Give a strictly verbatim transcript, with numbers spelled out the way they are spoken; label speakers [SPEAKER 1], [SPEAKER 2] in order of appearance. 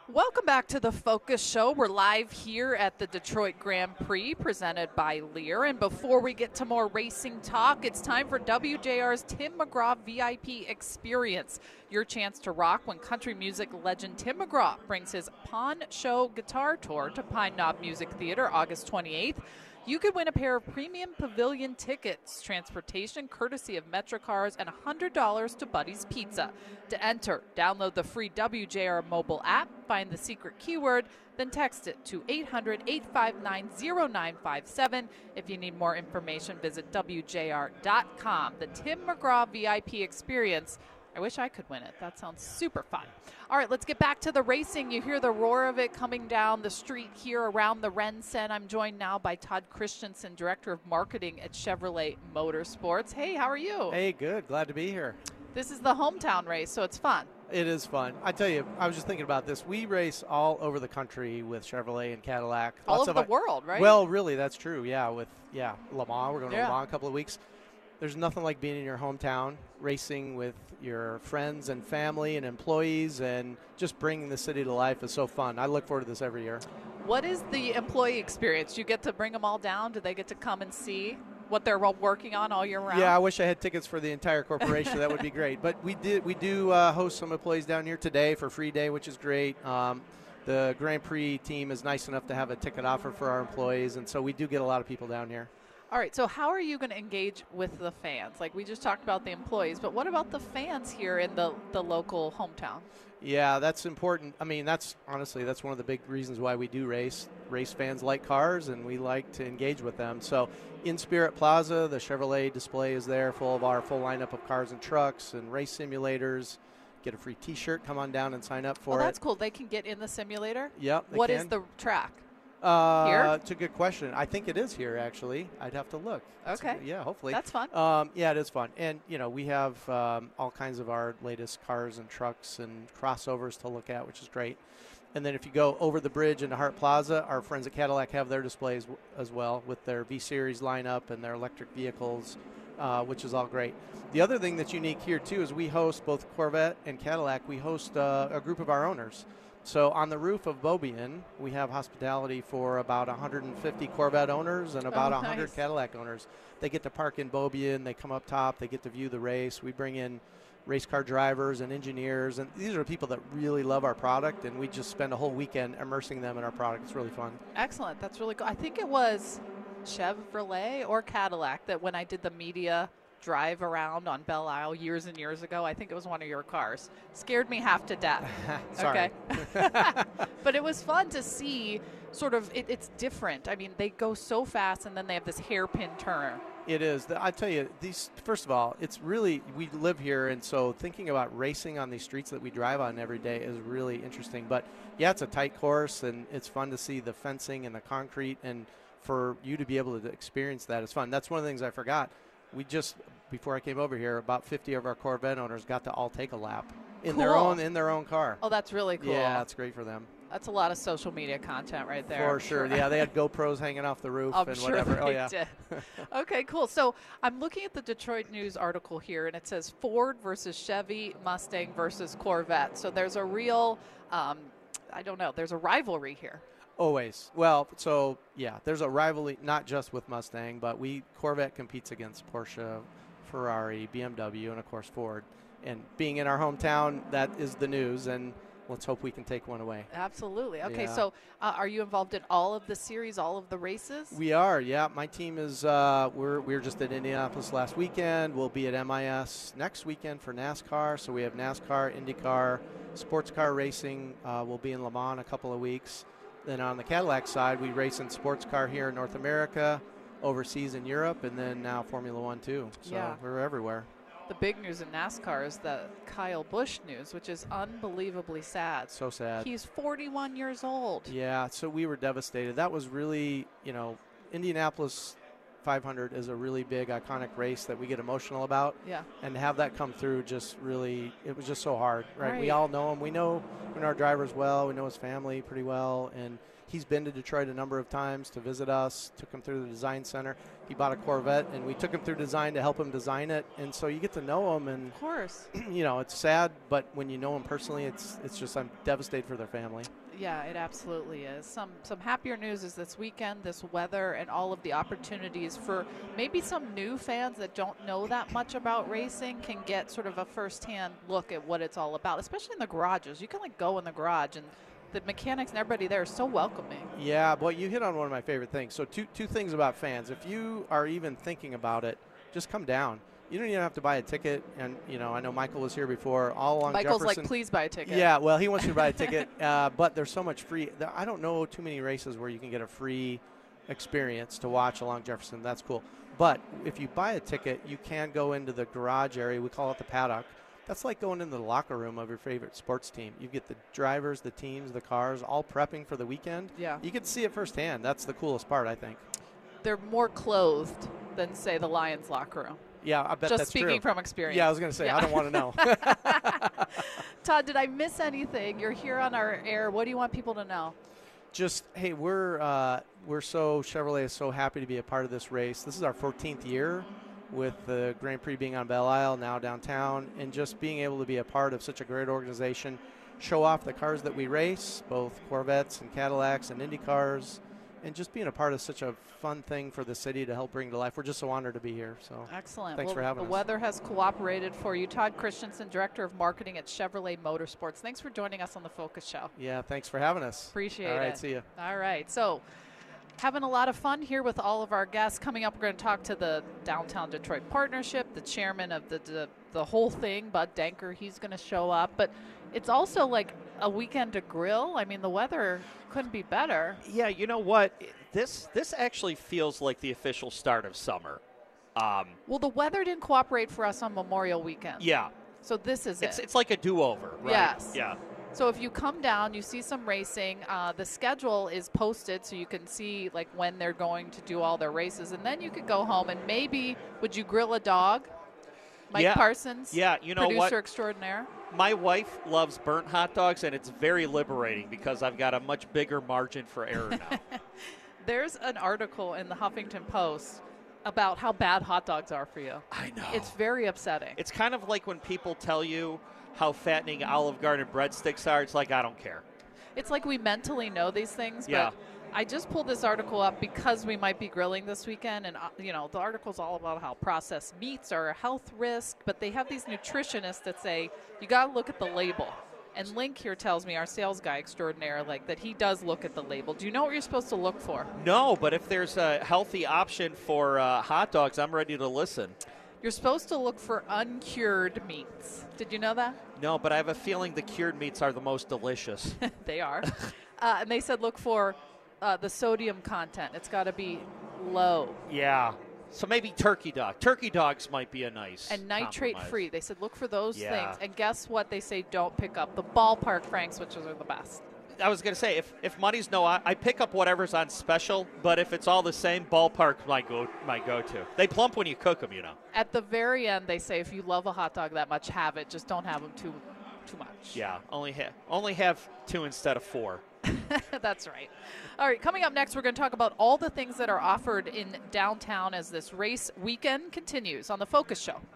[SPEAKER 1] Welcome back to the Focus Show. We're live here at the Detroit Grand Prix presented by Lear. And before we get to more racing talk, it's time for W J R's Tim McGraw V I P Experience. Your chance to rock when country music legend Tim McGraw brings his Pawn Show Guitar Tour to Pine Knob Music Theater August twenty-eighth. You could win a pair of premium pavilion tickets, transportation courtesy of Metrocars, and one hundred dollars to Buddy's Pizza. To enter, download the free W J R mobile app, find the secret keyword, then text it to eight hundred, eight five nine, zero nine five seven. If you need more information, visit W J R dot com. The Tim McGraw V I P Experience. I wish I could win it. That sounds super fun. All right, let's get back to the racing. You hear the roar of it coming down the street here around the Rensen. I'm joined now by Todd Christensen, Director of Marketing at Chevrolet Motorsports. Hey, how are you?
[SPEAKER 2] Hey, good. Glad to be here.
[SPEAKER 1] This is the hometown race, so it's fun.
[SPEAKER 2] It is fun. I tell you, I was just thinking about this. We race all over the country with Chevrolet and Cadillac.
[SPEAKER 1] All
[SPEAKER 2] Lots
[SPEAKER 1] over
[SPEAKER 2] of
[SPEAKER 1] the world, right?
[SPEAKER 2] Well, really, that's true. Yeah, with yeah, Le Mans. We're going
[SPEAKER 1] Yeah.
[SPEAKER 2] to Le Mans in a couple of weeks. There's nothing like being in your hometown, racing with your friends and family and employees, and just bringing the city to life is so fun. I look forward to this every year.
[SPEAKER 1] What is the employee experience? You get to bring them all down? Do they get to come and see what they're all working on all year round?
[SPEAKER 2] Yeah, I wish I had tickets for the entire corporation. That would be great. But we did we do uh, host some employees down here today for free day, which is great. Um, the Grand Prix team is nice enough to have a ticket offer for our employees, and so we do get a lot of people down here.
[SPEAKER 1] All right, so how are you going to engage with the fans? Like, we just talked about the employees, but what about the fans here in the, the local hometown?
[SPEAKER 2] Yeah, that's important. I mean, that's honestly, that's one of the big reasons why we do race. Race fans like cars, and we like to engage with them. So in Spirit Plaza, the Chevrolet display is there, full of our full lineup of cars and trucks and race simulators. Get a free T-shirt. Come on down and sign up for
[SPEAKER 1] oh,
[SPEAKER 2] it.
[SPEAKER 1] That's cool. They can get in the simulator?
[SPEAKER 2] Yep, they
[SPEAKER 1] What
[SPEAKER 2] can.
[SPEAKER 1] is the track?
[SPEAKER 2] Uh,
[SPEAKER 1] Here?
[SPEAKER 2] It's a good question. I think it is here, actually. I'd have to look.
[SPEAKER 1] Okay.
[SPEAKER 2] It's- yeah, hopefully.
[SPEAKER 1] That's fun.
[SPEAKER 2] Um, yeah, it is fun. And, you know, we have um, all kinds of our latest cars and trucks and crossovers to look at, which is great. And then if you go over the bridge into Hart Plaza, our friends at Cadillac have their displays w- as well with their V-Series lineup and their electric vehicles, uh, which is all great. The other thing that's unique here, too, is we host both Corvette and Cadillac. We host uh, a group of our owners. So on the roof of Beaubien, we have hospitality for about one hundred fifty Corvette owners and about
[SPEAKER 1] Oh,
[SPEAKER 2] one hundred
[SPEAKER 1] nice.
[SPEAKER 2] Cadillac owners. They get to park in Beaubien. They come up top. They get to view the race. We bring in race car drivers and engineers, and these are people that really love our product, and we just spend a whole weekend immersing them in our product. It's really fun.
[SPEAKER 1] Excellent. That's really cool. I think it was Chevrolet or Cadillac that when I did the media drive around on Belle Isle years and years ago, I think it was one of your cars. Scared me half to death.
[SPEAKER 2] Sorry.
[SPEAKER 1] Okay. But it was fun to see sort of, it, it's different. I mean, they go so fast and then they have this hairpin turn.
[SPEAKER 2] It is. The- I tell you, these. First of all, it's really, we live here, and so thinking about racing on these streets that we drive on every day is really interesting. But yeah, it's a tight course, and it's fun to see the fencing and the concrete, and for you to be able to experience that is fun. That's one of the things I forgot. We just, before I came over here, about fifty of our Corvette owners got to all take a lap in their
[SPEAKER 1] Cool.
[SPEAKER 2] own in their own car.
[SPEAKER 1] Oh, that's really cool.
[SPEAKER 2] Yeah, it's great for them.
[SPEAKER 1] That's a lot of social media content right there.
[SPEAKER 2] For
[SPEAKER 1] I'm
[SPEAKER 2] sure. Yeah, they had GoPros hanging off the roof
[SPEAKER 1] I'm
[SPEAKER 2] and
[SPEAKER 1] sure
[SPEAKER 2] whatever.
[SPEAKER 1] they
[SPEAKER 2] Oh yeah.
[SPEAKER 1] did. Okay, cool. So I'm looking at the Detroit News article here, and it says Ford versus Chevy, Mustang versus Corvette. So there's a real, um, I don't know, there's a rivalry here.
[SPEAKER 2] Always. Well, so yeah, there's a rivalry not just with Mustang, but we Corvette competes against Porsche, Ferrari, B M W, and of course Ford. And being in our hometown, that is the news, and let's hope we can take one away.
[SPEAKER 1] Absolutely. Okay,
[SPEAKER 2] Yeah.
[SPEAKER 1] so uh, are you involved in all of the series, all of the races?
[SPEAKER 2] We are, yeah. My team is. Uh, we're we were just at Indianapolis last weekend. We'll be at M I S next weekend for NASCAR. So we have NASCAR, IndyCar, sports car racing. Uh, we'll be in Le Mans in a couple of weeks. Then on the Cadillac side, we race in sports car here in North America, overseas in Europe, and then now Formula One too. So
[SPEAKER 1] Yeah.
[SPEAKER 2] we're everywhere.
[SPEAKER 1] The big news in NASCAR is the Kyle Busch news, which is unbelievably sad.
[SPEAKER 2] So sad.
[SPEAKER 1] He's forty-one years old.
[SPEAKER 2] Yeah, so we were devastated. That was really, you know, Indianapolis five hundred is a really big, iconic race that we get emotional about.
[SPEAKER 1] Yeah.
[SPEAKER 2] And to have that come through just really, it was just so hard, right? We
[SPEAKER 1] Right.
[SPEAKER 2] all know him. We know, we know our drivers well. We know his family pretty well. And He's been to Detroit a number of times to visit us, took him through the design center. He bought a Corvette, and we took him through design to help him design it. And so you get to know him, and
[SPEAKER 1] Of course.
[SPEAKER 2] you know, it's sad, but when you know him personally, it's it's just I'm devastated for their family.
[SPEAKER 1] Yeah, it absolutely is. Some some happier news is this weekend, this weather, and all of the opportunities for maybe some new fans that don't know that much about racing can get sort of a first-hand look at what it's all about, especially in the garages. You can like go in the garage, and the mechanics and everybody there is so welcoming.
[SPEAKER 2] Yeah, boy, you hit on one of my favorite things. So two two things about fans. If you are even thinking about it, just come down. You don't even have to buy a ticket. And, you know, I know Michael was here before. All along
[SPEAKER 1] Michael's
[SPEAKER 2] Jefferson.
[SPEAKER 1] like, please buy a ticket.
[SPEAKER 2] Yeah, well, he wants you to buy a ticket. Uh, but there's so much free. I don't know too many races where you can get a free experience to watch along Jefferson. That's cool. But if you buy a ticket, you can go into the garage area. We call it the paddock. That's like going into the locker room of your favorite sports team. You get the drivers, the teams, the cars, all prepping for the weekend.
[SPEAKER 1] Yeah.
[SPEAKER 2] You can see it firsthand. That's the coolest part, I think.
[SPEAKER 1] They're more clothed than, say, the Lions locker room.
[SPEAKER 2] Yeah, I bet
[SPEAKER 1] Just
[SPEAKER 2] that's
[SPEAKER 1] speaking
[SPEAKER 2] true.
[SPEAKER 1] from experience.
[SPEAKER 2] Yeah, I was going to say,
[SPEAKER 1] Yeah.
[SPEAKER 2] I don't want to know.
[SPEAKER 1] Todd, did I miss anything? You're here on our air. What do you want people to know?
[SPEAKER 2] Just, hey, we're uh, we're so, Chevrolet is so happy to be a part of this race. This is our fourteenth year with the Grand Prix being on Belle Isle, now downtown, and just being able to be a part of such a great organization, show off the cars that we race, both Corvettes and Cadillacs and Indy cars, and just being a part of such a fun thing for the city to help bring to life. We're just so honored to be here. So
[SPEAKER 1] Excellent.
[SPEAKER 2] Thanks
[SPEAKER 1] well,
[SPEAKER 2] for having
[SPEAKER 1] the
[SPEAKER 2] us.
[SPEAKER 1] weather has cooperated for you. Todd Christensen, Director of Marketing at Chevrolet Motorsports. Thanks for joining us on the Focus Show.
[SPEAKER 2] Yeah, thanks for having us.
[SPEAKER 1] Appreciate
[SPEAKER 2] All right,
[SPEAKER 1] it.
[SPEAKER 2] see you.
[SPEAKER 1] All right. So having a lot of fun here with all of our guests. Coming up, we're going to talk to the Downtown Detroit Partnership, the chairman of the the, the whole thing, Bud Denker. He's going to show up. But it's also like a weekend to grill. I mean, the weather couldn't be better.
[SPEAKER 3] Yeah, you know what? This this actually feels like the official start of summer. Um,
[SPEAKER 1] Well, the weather didn't cooperate for us on Memorial Weekend.
[SPEAKER 3] yeah,
[SPEAKER 1] So this is
[SPEAKER 3] it's
[SPEAKER 1] it.
[SPEAKER 3] it's like a do-over, right?
[SPEAKER 1] Yes.
[SPEAKER 3] Yeah.
[SPEAKER 1] So if you come down, you see some racing. Uh, the schedule is posted so you can see like when they're going to do all their races, and then you could go home and maybe would you grill a dog? Mike
[SPEAKER 3] Yeah.
[SPEAKER 1] Parsons,
[SPEAKER 3] Yeah, you know
[SPEAKER 1] producer
[SPEAKER 3] what?
[SPEAKER 1] extraordinaire.
[SPEAKER 3] My wife loves burnt hot dogs, and it's very liberating because I've got a much bigger margin for error now.
[SPEAKER 1] There's an article in the Huffington Post about how bad hot dogs are for you.
[SPEAKER 3] I know.
[SPEAKER 1] It's very upsetting.
[SPEAKER 3] It's kind of like when people tell you how fattening Olive Garden breadsticks are. It's like, I don't care.
[SPEAKER 1] It's like we mentally know these things,
[SPEAKER 3] Yeah.
[SPEAKER 1] but I just pulled this article up because we might be grilling this weekend, and uh, you know the article's all about how processed meats are a health risk, but they have these nutritionists that say you got to look at the label. And Link here tells me, our sales guy extraordinaire, like that he does look at the label. Do you know what you're supposed to look for?
[SPEAKER 3] No, but if there's a healthy option for uh, hot dogs, I'm ready to listen.
[SPEAKER 1] You're supposed to look for uncured meats. Did you know that?
[SPEAKER 3] No, but I have a feeling the cured meats are the most delicious.
[SPEAKER 1] They are. uh, and they said look for uh, the sodium content. It's got to be low.
[SPEAKER 3] Yeah. So maybe turkey dog. Turkey dogs might be a nice
[SPEAKER 1] And nitrate
[SPEAKER 3] compromise.
[SPEAKER 1] free. They said look for those
[SPEAKER 3] Yeah.
[SPEAKER 1] things. And guess what? They say don't pick up the ballpark Franks, which are the best.
[SPEAKER 3] I was going to say, if, if money's no, I, I pick up whatever's on special, but if it's all the same, ballpark my go my go-to. They plump when you cook them, you know.
[SPEAKER 1] At the very end, they say if you love a hot dog that much, have it. Just don't have them too too much.
[SPEAKER 3] Yeah, only, ha- only have two instead of four.
[SPEAKER 1] That's right. All right, coming up next, we're going to talk about all the things that are offered in downtown as this race weekend continues on the Focus Show.